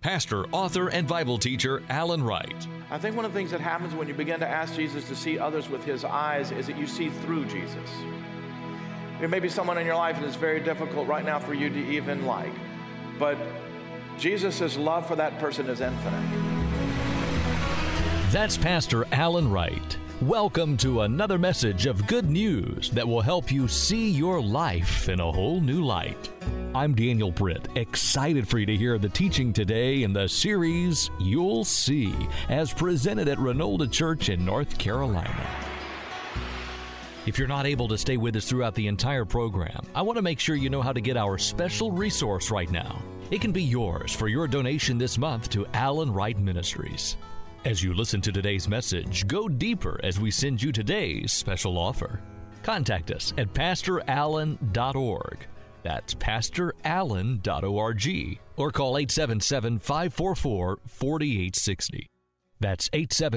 pastor, author, and Bible teacher Alan Wright. I think one of the things that happens when you begin to ask Jesus to see others with his eyes is that you see through Jesus. There may be someone in your life that is very difficult right now for you to even like, but Jesus' love for that person is infinite. That's Pastor Alan Wright. Welcome to another message of good news that will help you see your life in a whole new light. I'm Daniel Britt, excited for you to hear the teaching today in the series You'll See, as presented at Renolda Church in North Carolina. If you're not able to stay with us throughout the entire program, I want to make sure you know how to get our special resource right now. It can be yours for your donation this month to Alan Wright Ministries. As you listen to today's message, go deeper as we send you today's special offer. Contact us at pastorallen.org. That's pastorallen.org. Or call 877-544-4860. That's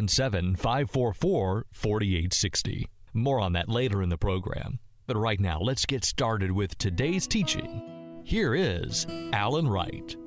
877-544-4860. More on that later in the program. But right now, let's get started with today's teaching. Here is Alan Wright.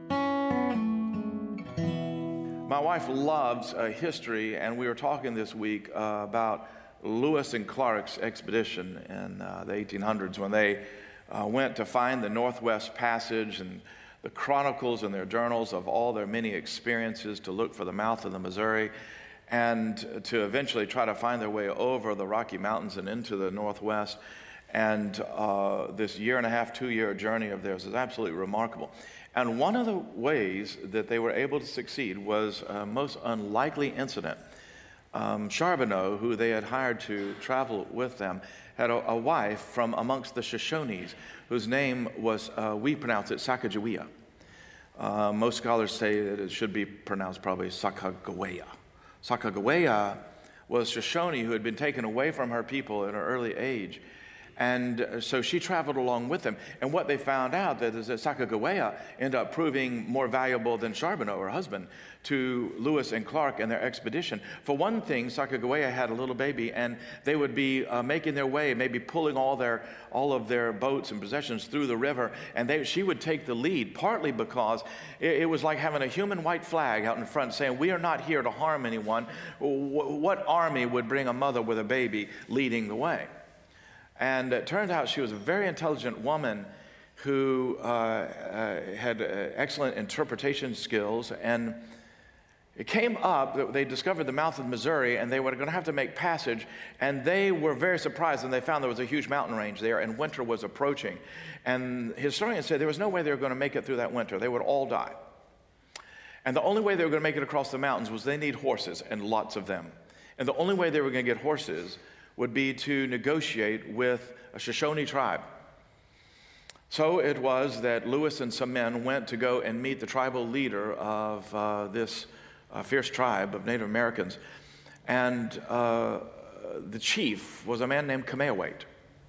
My wife loves history, and we were talking this week about Lewis and Clark's expedition in the 1800s when they went to find the Northwest Passage, and the chronicles in their journals of all their many experiences to look for the mouth of the Missouri and to eventually try to find their way over the Rocky Mountains and into the Northwest. And this year and a half, 2-year journey of theirs is absolutely remarkable. And one of the ways that they were able to succeed was a most unlikely incident. Charbonneau, who they had hired to travel with them, had a wife from amongst the Shoshones, whose name was, we pronounce it Sacagawea. Most scholars say that it should be pronounced probably Sacagawea. Sacagawea was Shoshone who had been taken away from her people at an early age. And so she traveled along with them. And what they found out is that Sacagawea ended up proving more valuable than Charbonneau, her husband, to Lewis and Clark and their expedition. For one thing, Sacagawea had a little baby, and they would be making their way, maybe pulling all of their boats and possessions through the river, and she would take the lead, partly because it was like having a human white flag out in front saying, we are not here to harm anyone. What army would bring a mother with a baby leading the way? And it turned out she was a very intelligent woman who had excellent interpretation skills. And it came up that they discovered the mouth of the Missouri, and they were going to have to make passage. And they were very surprised when they found there was a huge mountain range there, and winter was approaching. And historians say there was no way they were going to make it through that winter. They would all die. And the only way they were going to make it across the mountains was they need horses, and lots of them. And the only way they were going to get horses would be to negotiate with a Shoshone tribe. So it was that Lewis and some men went to go and meet the tribal leader of this fierce tribe of Native Americans. And the chief was a man named Cameahwait.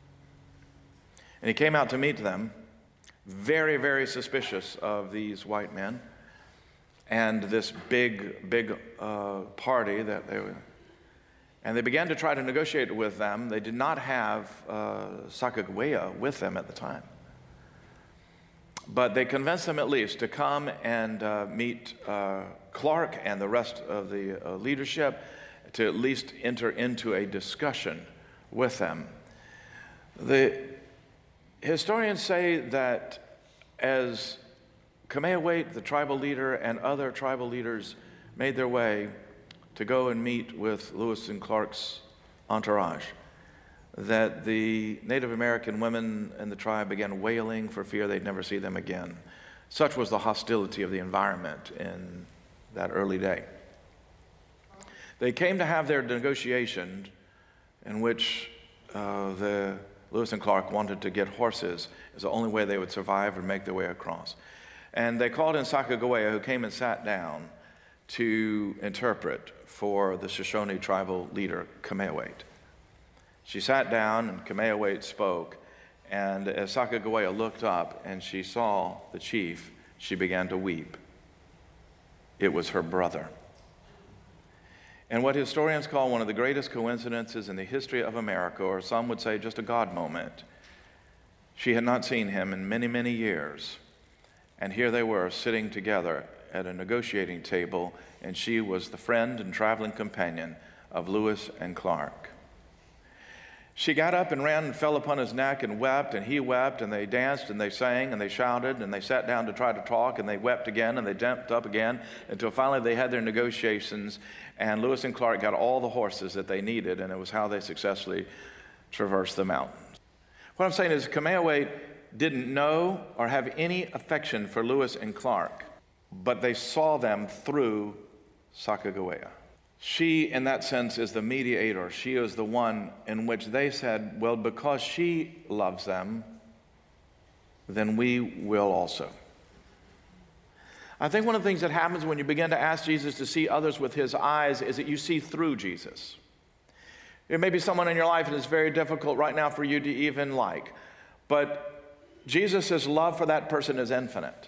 And he came out to meet them, very, very suspicious of these white men and this big party that they were. And they began to try to negotiate with them. They did not have Sacagawea with them at the time. But they convinced them at least to come and meet Clark and the rest of the leadership, to at least enter into a discussion with them. The historians say that as Cameahwait, the tribal leader, and other tribal leaders made their way to go and meet with Lewis and Clark's entourage, that the Native American women in the tribe began wailing for fear they'd never see them again. Such was the hostility of the environment in that early day. They came to have their negotiation in which the Lewis and Clark wanted to get horses as the only way they would survive or make their way across. And they called in Sacagawea, who came and sat down to interpret for the Shoshone tribal leader, Cameahwait. She sat down and Cameahwait spoke, and as Sacagawea looked up and she saw the chief, she began to weep. It was her brother. And what historians call one of the greatest coincidences in the history of America, or some would say just a God moment. She had not seen him in many, many years. And here they were sitting together at a negotiating table, and she was the friend and traveling companion of Lewis and Clark. She got up and ran and fell upon his neck and wept, and he wept, and they danced and they sang and they shouted, and they sat down to try to talk, and they wept again and they jumped up again until finally they had their negotiations, and Lewis and Clark got all the horses that they needed, and it was how they successfully traversed the mountains. What I'm saying is Kamehameha didn't know or have any affection for Lewis and Clark, but they saw them through Sacagawea. She, in that sense, is the mediator. She is the one in which they said, well, because she loves them, then we will also. I think one of the things that happens when you begin to ask Jesus to see others with his eyes is that you see through Jesus. There may be someone in your life that is very difficult right now for you to even like, but Jesus' love for that person is infinite.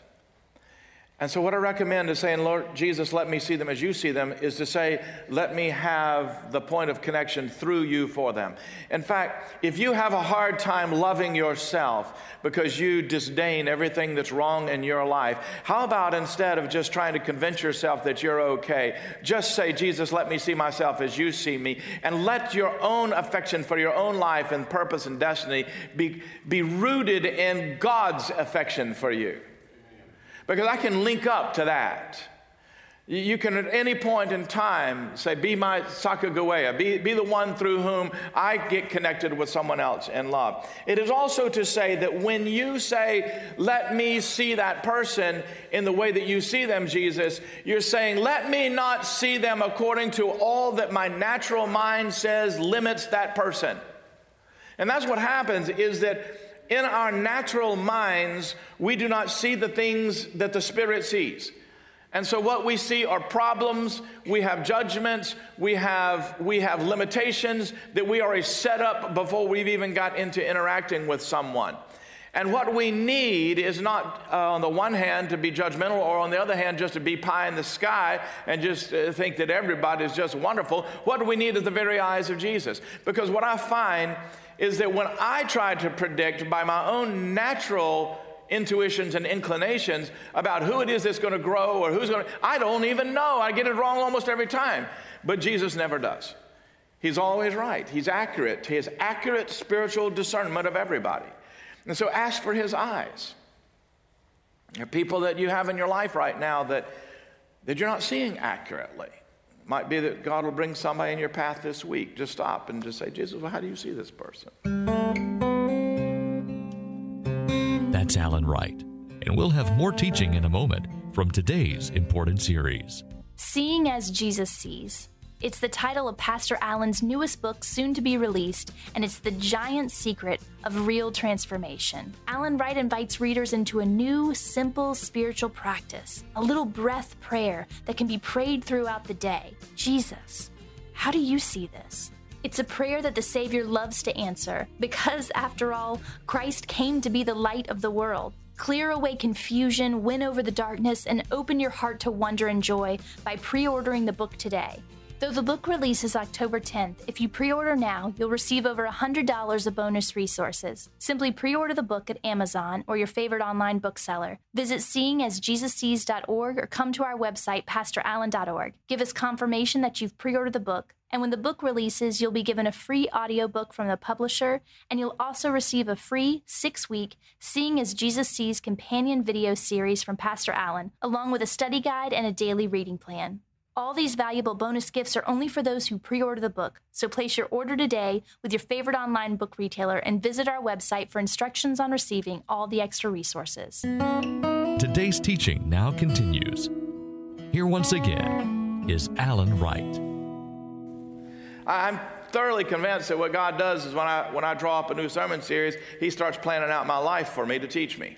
And so what I recommend is saying, Lord Jesus, let me see them as you see them, is to say, let me have the point of connection through you for them. In fact, if you have a hard time loving yourself because you disdain everything that's wrong in your life, how about instead of just trying to convince yourself that you're okay, just say, Jesus, let me see myself as you see me, and let your own affection for your own life and purpose and destiny be rooted in God's affection for you. Because I can link up to that. You can at any point in time say, be my Sacagawea, be the one through whom I get connected with someone else in love. It is also to say that when you say, let me see that person in the way that you see them, Jesus, you're saying, let me not see them according to all that my natural mind says limits that person. And that's what happens, is that in our natural minds, we do not see the things that the Spirit sees. And so what we see are problems, we have judgments, we have limitations that we already set up before we've even got into interacting with someone. And what we need is not, on the one hand, to be judgmental, or on the other hand, just to be pie in the sky and just think that everybody is just wonderful. What we need is the very eyes of Jesus. Because what I find is that when I try to predict by my own natural intuitions and inclinations about who it is that's going to grow or who's going to, I don't even know. I get it wrong almost every time. But Jesus never does. He's always right. He's accurate. He has accurate spiritual discernment of everybody. And so ask for his eyes. There are people that you have in your life right now that you're not seeing accurately. It might be that God will bring somebody in your path this week. Just stop and just say, Jesus, well, how do you see this person? That's Alan Wright. And we'll have more teaching in a moment from today's important series. Seeing as Jesus Sees. It's the title of Pastor Alan's newest book, soon to be released, and it's the giant secret of real transformation. Alan Wright invites readers into a new, simple spiritual practice, a little breath prayer that can be prayed throughout the day. Jesus, how do you see this? It's a prayer that the Savior loves to answer because, after all, Christ came to be the light of the world. Clear away confusion, win over the darkness, and open your heart to wonder and joy by pre-ordering the book today. Though the book releases October 10th, if you pre-order now, you'll receive over $100 of bonus resources. Simply pre-order the book at Amazon or your favorite online bookseller. Visit seeingasjesussees.org or come to our website, PastorAlan.org. Give us confirmation that you've pre-ordered the book, and when the book releases, you'll be given a free audiobook from the publisher, and you'll also receive a free 6-week Seeing as Jesus Sees companion video series from Pastor Alan, along with a study guide and a daily reading plan. All these valuable bonus gifts are only for those who pre-order the book, so place your order today with your favorite online book retailer and visit our website for instructions on receiving all the extra resources. Today's teaching now continues. Here once again is Alan Wright. I'm thoroughly convinced that what God does is when I draw up a new sermon series, he starts planning out my life for me to teach me.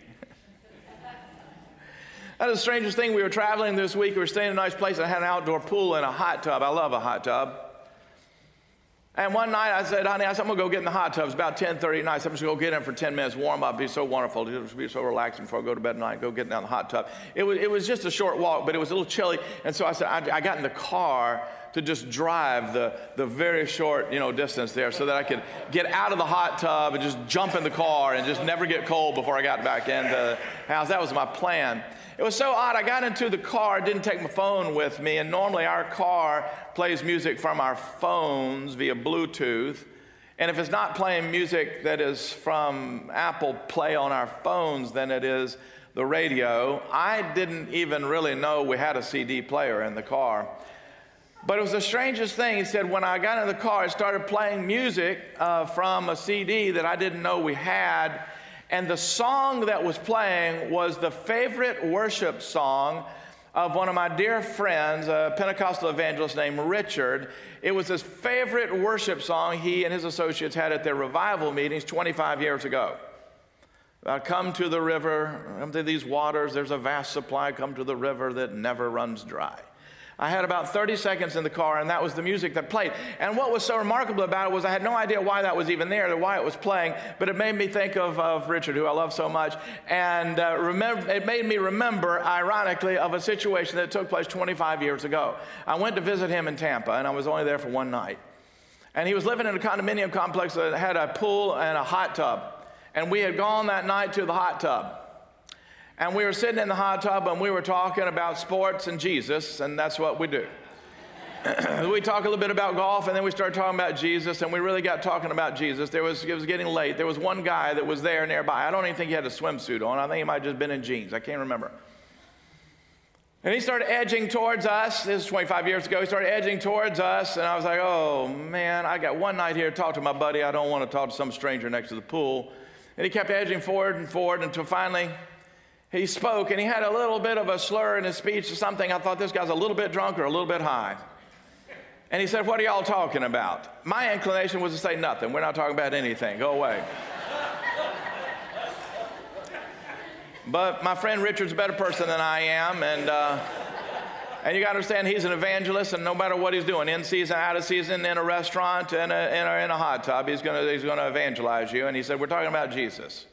That is the strangest thing. We were traveling this week. We were staying in a nice place. I had an outdoor pool and a hot tub. I love a hot tub. And one night I said, honey, I'm going to go get in the hot tub. It's about 10:30 at night. So I'm just going to go get in for 10 minutes, warm up. It'd be so wonderful. It would be so relaxing before I go to bed at night, go get down the hot tub. It was just a short walk, but it was a little chilly. And so I said, I got in the car to just drive the very short, distance there so that I could get out of the hot tub and just jump in the car and just never get cold before I got back into the house. That was my plan. It was so odd. I got into the car, didn't take my phone with me, and normally our car plays music from our phones via Bluetooth. And if it's not playing music that is from Apple Play on our phones, then it is the radio. I didn't even really know we had a CD player in the car. But it was the strangest thing. He said, when I got in the car, it started playing music from a CD that I didn't know we had. And the song that was playing was the favorite worship song of one of my dear friends, a Pentecostal evangelist named Richard. It was his favorite worship song he and his associates had at their revival meetings 25 years ago. Come to the river, come to these waters, there's a vast supply, come to the river that never runs dry. I had about 30 seconds in the car, and that was the music that played. And what was so remarkable about it was I had no idea why that was even there or why it was playing, but it made me think of Richard, who I love so much. And it made me remember, ironically, of a situation that took place 25 years ago. I went to visit him in Tampa, and I was only there for one night. And he was living in a condominium complex that had a pool and a hot tub. And we had gone that night to the hot tub. And we were sitting in the hot tub and we were talking about sports and Jesus, and that's what we do. We talk a little bit about golf, and then we started talking about Jesus, and we really got talking about Jesus. It was getting late. There was one guy that was there nearby. I don't even think he had a swimsuit on. I think he might have just been in jeans. I can't remember. And he started edging towards us. This is 25 years ago. He started edging towards us, and I was like, oh, man, I got one night here to talk to my buddy. I don't want to talk to some stranger next to the pool. And he kept edging forward and forward until finally he spoke, and he had a little bit of a slur in his speech or something. I thought, this guy's a little bit drunk or a little bit high. And he said, what are y'all talking about? My inclination was to say nothing. We're not talking about anything. Go away. But my friend Richard's a better person than I am, and you got to understand, he's an evangelist, and no matter what he's doing, in season, out of season, in a restaurant, in a hot tub, he's going to evangelize you. And he said, we're talking about Jesus.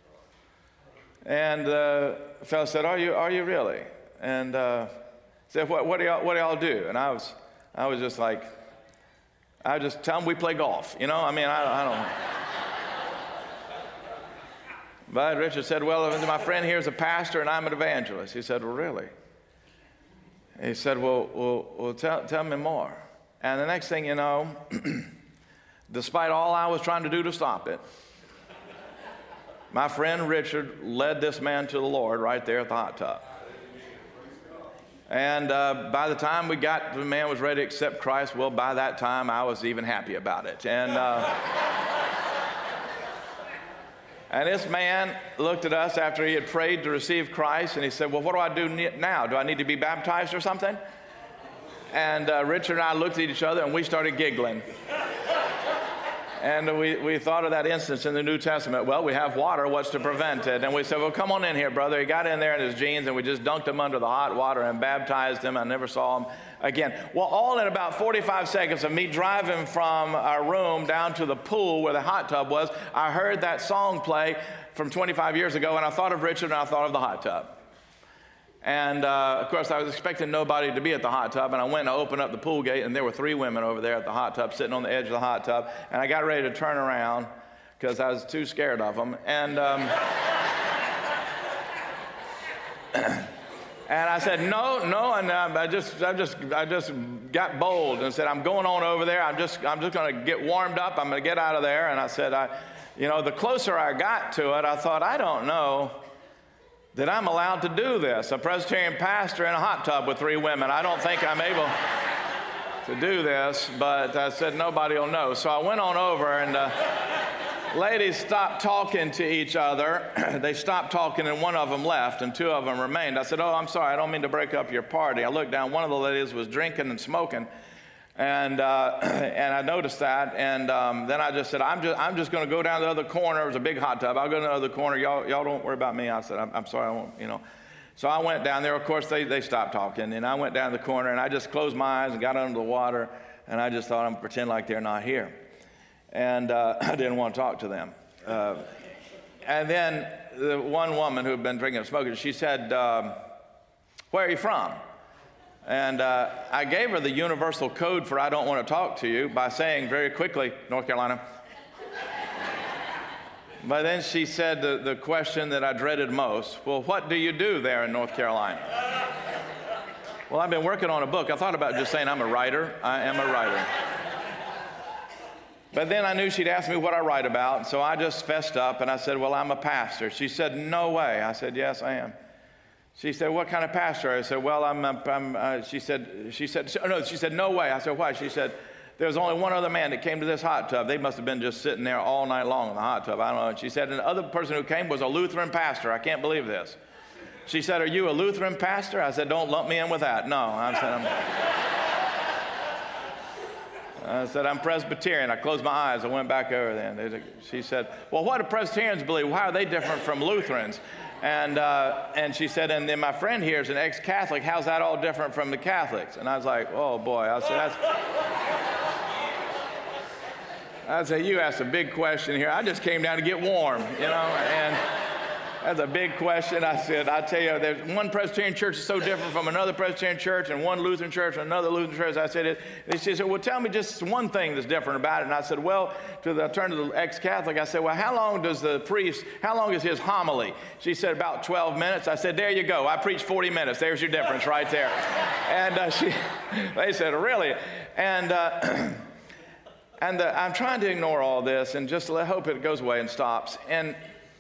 And the fellow said, are you really? And said, what do y'all do? And I was just like, I just tell them we play golf. I mean, I don't. But Richard said, well, my friend here is a pastor and I'm an evangelist. He said, well, really? He said, well, tell me more. And the next thing you know, despite all I was trying to do to stop it, my friend Richard led this man to the Lord right there at the hot tub. And by the time the man was ready to accept Christ, well, by that time, I was even happy about it. And this man looked at us after he had prayed to receive Christ, and he said, well, what do I do now? Do I need to be baptized or something? And Richard and I looked at each other, and we started giggling. And we thought of that instance in the New Testament. Well, we have water. What's to prevent it? And we said, well, come on in here, brother. He got in there in his jeans, and we just dunked him under the hot water and baptized him. I never saw him again. Well, all in about 45 seconds of me driving from our room down to the pool where the hot tub was, I heard that song play from 25 years ago, and I thought of Richard, and I thought of the hot tub. And, of course, I was expecting nobody to be at the hot tub, and I went and opened up the pool gate, and there were 3 women over there at the hot tub sitting on the edge of the hot tub, and I got ready to turn around because I was too scared of them. And and I said, no, and I just got bold and said, I'm going on over there. I'm just going to get warmed up. I'm going to get out of there. And I said, the closer I got to it, I thought, I don't know that I'm allowed to do this. A Presbyterian pastor in a hot tub with 3 women. I don't think I'm able to do this, but I said nobody will know. So I went on over, and ladies stopped talking to each other. They stopped talking, and one of them left, and 2 of them remained. I said, oh, I'm sorry, I don't mean to break up your party. I looked down, one of the ladies was drinking and smoking, and I noticed that, and then I just said, I'm just going to go down to the other corner. It was a big hot tub. I'll go to the other corner. Y'all don't worry about me. I said, I'm sorry, I won't, So I went down there. Of course, they stopped talking, and I went down to the corner, and I just closed my eyes and got under the water, and I just thought I'm going to pretend like they're not here. And I didn't want to talk to them. And then the one woman who had been drinking and smoking, she said, where are you from? And I gave her the universal code for I don't want to talk to you by saying very quickly, North Carolina. But then she said the question that I dreaded most, well, what do you do there in North Carolina? Well, I've been working on a book. I thought about just saying I'm a writer. I am a writer. But then I knew she'd ask me what I write about, so I just fessed up and I said, well, I'm a pastor. She said, no way. I said, yes, I am. She said, what kind of pastor? I said, well, she said, no way. I said, why? She said, there's only one other man that came to this hot tub. They must have been just sitting there all night long in the hot tub. I don't know. And she said, and the other person who came was a Lutheran pastor. I can't believe this. She said, are you a Lutheran pastor? I said, don't lump me in with that. No. I said, I'm Presbyterian. I closed my eyes. I went back over there. She said, well, what do Presbyterians believe? How are they different from Lutherans? And she said, and then my friend here is an ex-Catholic. How's that all different from the Catholics? And I was like, oh, boy. I said, you asked a big question here. I just came down to get warm, and that's a big question. I said, I tell you, there's one Presbyterian church is so different from another Presbyterian church and one Lutheran church and another Lutheran church. I said, she said, well, tell me just one thing that's different about it. And I said, well, I turned to the ex-Catholic. I said, well, how long is his homily? She said, about 12 minutes. I said, there you go. I preached 40 minutes. There's your difference right there. And they said, really? And I'm trying to ignore all this and just hope it goes away and stops. And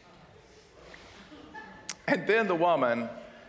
then the woman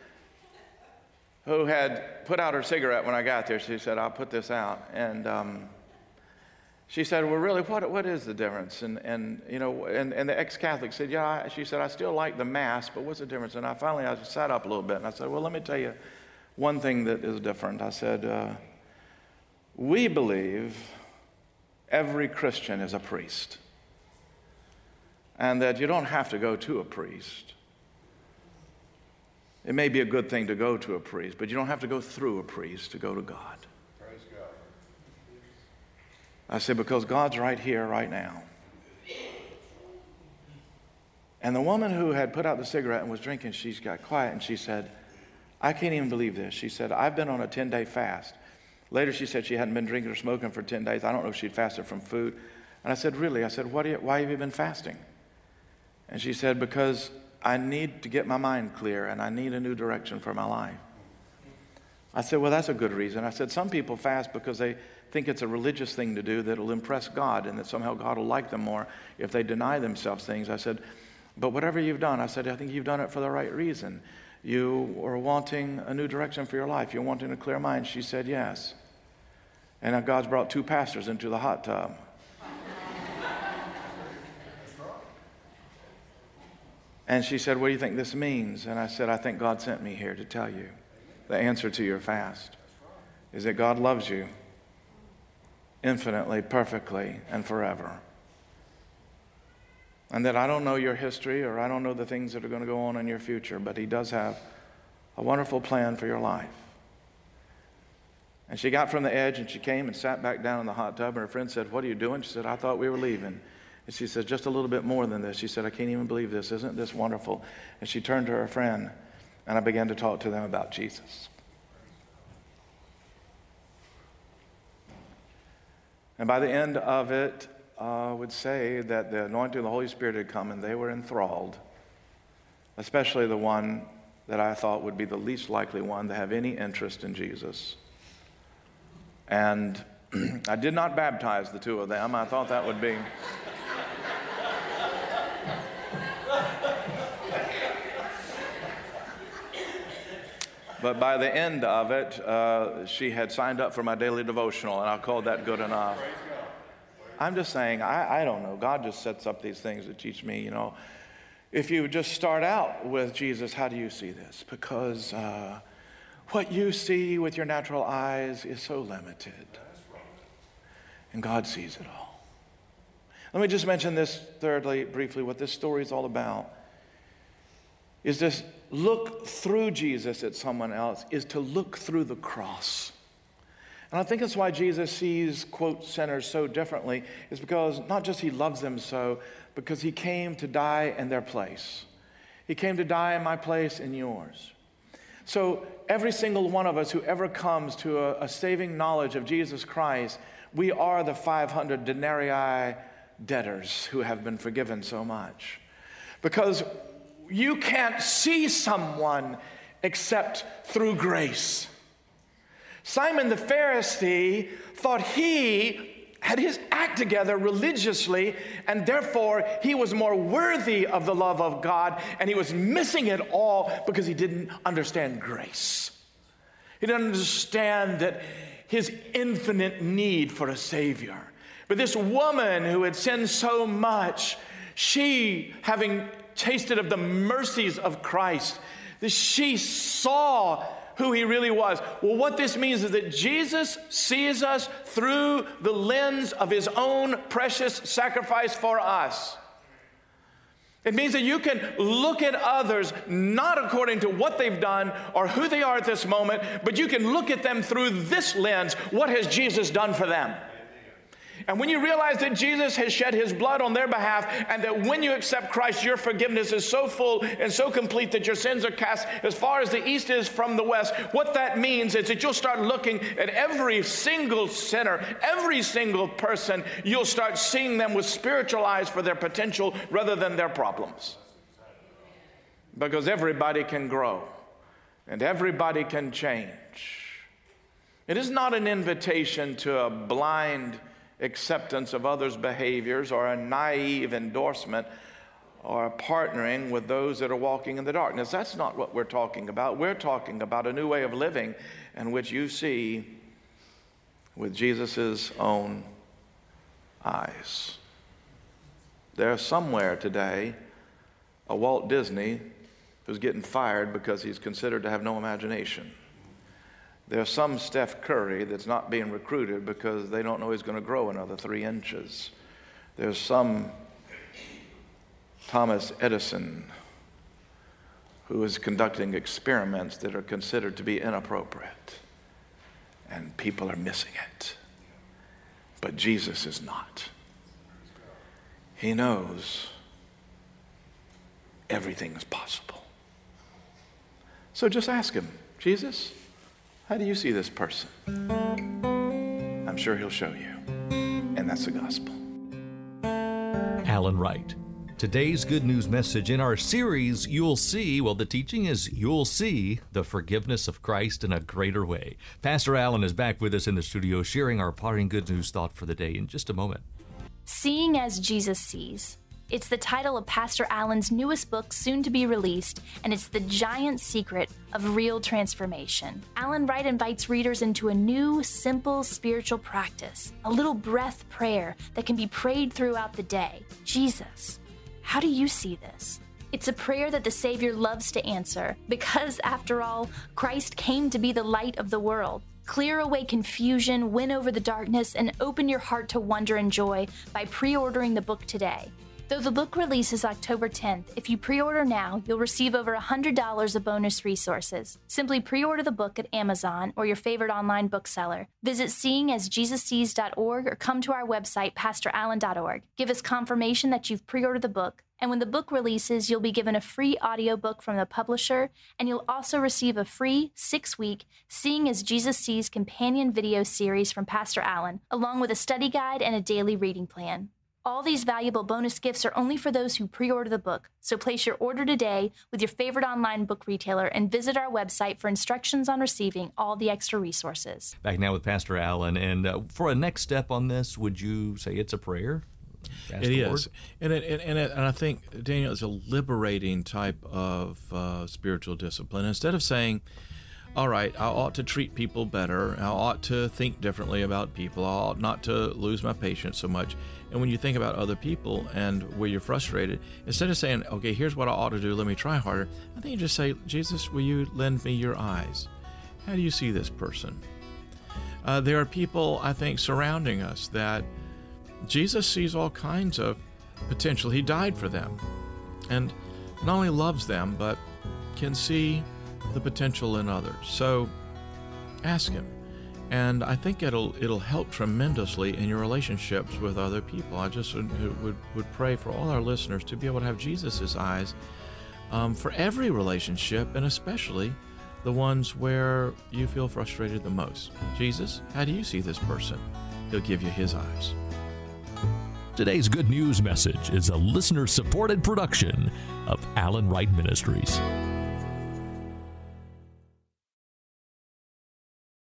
who had put out her cigarette when I got there, she said, I'll put this out. And she said, well, really, what is the difference? And the ex-Catholic said, yeah, she said, I still like the Mass, but what's the difference? And I sat up a little bit and I said, well, let me tell you one thing that is different. I said, we believe every Christian is a priest, and that you don't have to go to a priest. It may be a good thing to go to a priest, but you don't have to go through a priest to go to God. Praise God. I said, because God's right here, right now. And the woman who had put out the cigarette and was drinking, she got quiet and she said, I can't even believe this. She said, I've been on a 10-day fast. Later, she said she hadn't been drinking or smoking for 10 days. I don't know if she'd fasted from food. And I said, really? I said, why have you been fasting? And she said, because I need to get my mind clear and I need a new direction for my life. I said, well, that's a good reason. I said, some people fast because they think it's a religious thing to do that will impress God and that somehow God will like them more if they deny themselves things. I said, but whatever you've done, I said, I think you've done it for the right reason. You are wanting a new direction for your life. You're wanting a clear mind. She said, yes. And now God's brought 2 pastors into the hot tub. And she said, what do you think this means? And I said, I think God sent me here to tell you the answer to your fast is that God loves you infinitely, perfectly, and forever. And that I don't know your history or I don't know the things that are going to go on in your future, but He does have a wonderful plan for your life. And she got from the edge and she came and sat back down in the hot tub, and her friend said, what are you doing? She said, I thought we were leaving. And she said, just a little bit more than this. She said, I can't even believe this. Isn't this wonderful? And she turned to her friend, and I began to talk to them about Jesus. And by the end of it, I would say that the anointing of the Holy Spirit had come, and they were enthralled, especially the one that I thought would be the least likely one to have any interest in Jesus. And I did not baptize the 2 of them. I thought that would be... But by the end of it, she had signed up for my daily devotional, and I called that good enough. I'm just saying, I don't know. God just sets up these things to teach me, If you just start out with Jesus, how do you see this? Because what you see with your natural eyes is so limited. And God sees it all. Let me just mention this thirdly, briefly, what this story is all about. Is this look through Jesus at someone else, is to look through the cross. And I think that's why Jesus sees, quote, sinners so differently, is because not just He loves them so, because He came to die in their place. He came to die in my place and yours. So every single one of us who ever comes to a saving knowledge of Jesus Christ, we are the 500 denarii debtors who have been forgiven so much. Because you can't see someone except through grace. Simon the Pharisee thought he had his act together religiously, and therefore he was more worthy of the love of God, and he was missing it all because he didn't understand grace. He didn't understand that his infinite need for a Savior. But this woman who had sinned so much, she, having tasted of the mercies of Christ, she saw who he really was. Well, what this means is that Jesus sees us through the lens of his own precious sacrifice for us. It means that you can look at others not according to what they've done or who they are at this moment, but you can look at them through this lens. What has Jesus done for them? And when you realize that Jesus has shed his blood on their behalf, and that when you accept Christ, your forgiveness is so full and so complete that your sins are cast as far as the east is from the west, what that means is that you'll start looking at every single sinner, every single person, you'll start seeing them with spiritual eyes for their potential rather than their problems. Because everybody can grow and everybody can change. It is not an invitation to a blind acceptance of others' behaviors or a naive endorsement or partnering with those that are walking in the darkness. That's not what we're talking about. We're talking about a new way of living in which you see with Jesus' own eyes. There's somewhere today a Walt Disney who's getting fired because he's considered to have no imagination. There's some Steph Curry that's not being recruited because they don't know he's going to grow another 3 inches. There's some Thomas Edison who is conducting experiments that are considered to be inappropriate. And people are missing it. But Jesus is not. He knows everything is possible. So just ask him, Jesus, how do you see this person? I'm sure he'll show you. And that's the gospel. Alan Wright. Today's good news message in our series, You'll See, well, the teaching is You'll See the forgiveness of Christ in a greater way. Pastor Alan is back with us in the studio sharing our parting good news thought for the day in just a moment. Seeing as Jesus Sees. It's the title of Pastor Alan's newest book, soon to be released, and it's the giant secret of real transformation. Alan Wright invites readers into a new, simple spiritual practice, a little breath prayer that can be prayed throughout the day. Jesus, how do you see this? It's a prayer that the Savior loves to answer because, after all, Christ came to be the light of the world. Clear away confusion, win over the darkness, and open your heart to wonder and joy by pre-ordering the book today. Though the book releases October 10th, if you pre-order now, you'll receive over $100 of bonus resources. Simply pre-order the book at Amazon or your favorite online bookseller. Visit seeingasjesussees.org or come to our website, pastorallen.org. Give us confirmation that you've pre-ordered the book, and when the book releases, you'll be given a free audiobook from the publisher, and you'll also receive a free 6-week Seeing as Jesus Sees companion video series from Pastor Allen, along with a study guide and a daily reading plan. All these valuable bonus gifts are only for those who pre-order the book, so place your order today with your favorite online book retailer and visit our website for instructions on receiving all the extra resources. Back now with Pastor Allen, and for a next step on this, would you say it's a prayer? Ask it the is, Lord? and I think, Daniel, it's a liberating type of spiritual discipline. Instead of saying, all right, I ought to treat people better, I ought to think differently about people, I ought not to lose my patience so much. And when you think about other people and where you're frustrated, instead of saying, okay, here's what I ought to do, let me try harder, I think you just say, Jesus, will you lend me your eyes? How do you see this person? There are people, I think, surrounding us that Jesus sees all kinds of potential. He died for them and not only loves them, but can see the potential in others. So ask him. And I think it'll help tremendously in your relationships with other people. I just would pray for all our listeners to be able to have Jesus' eyes for every relationship, and especially the ones where you feel frustrated the most. Jesus, how do you see this person? He'll give you his eyes. Today's Good News message is a listener-supported production of Alan Wright Ministries.